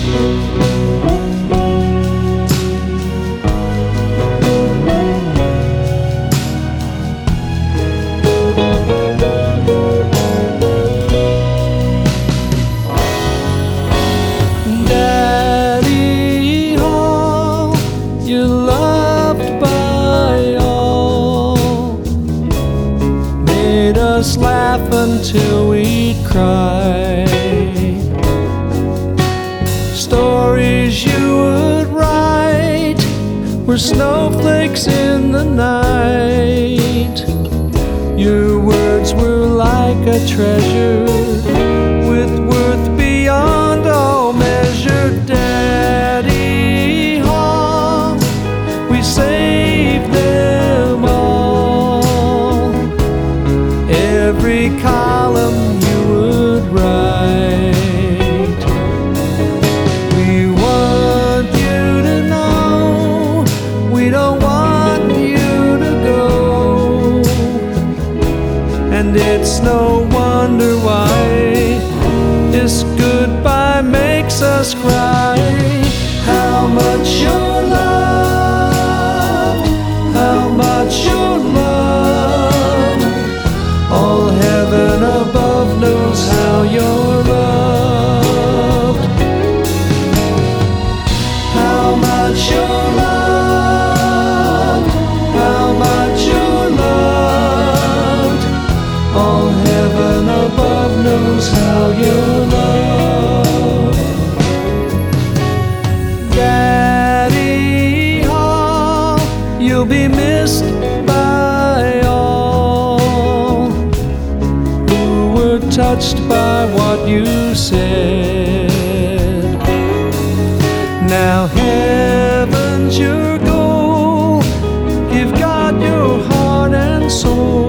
Daddy Hall, you're loved by all, made us laugh until we'd cry. Stories you would write were snowflakes in the night. Your words were like a treasure with worth beyond all measure. Daddy Hall, we saved them all. Every column you would write. We want you to know we don't want you to go. And it's no wonder why this goodbye makes us cry. How much you're loved, how much you're loved. All heaven above knows how you're loved. How much you're loved, how much you're loved. All heaven above knows how you're loved. Daddy Hall, you'll be missed by all who were touched by what you said. Now heaven's your goal. Give God your heart and soul.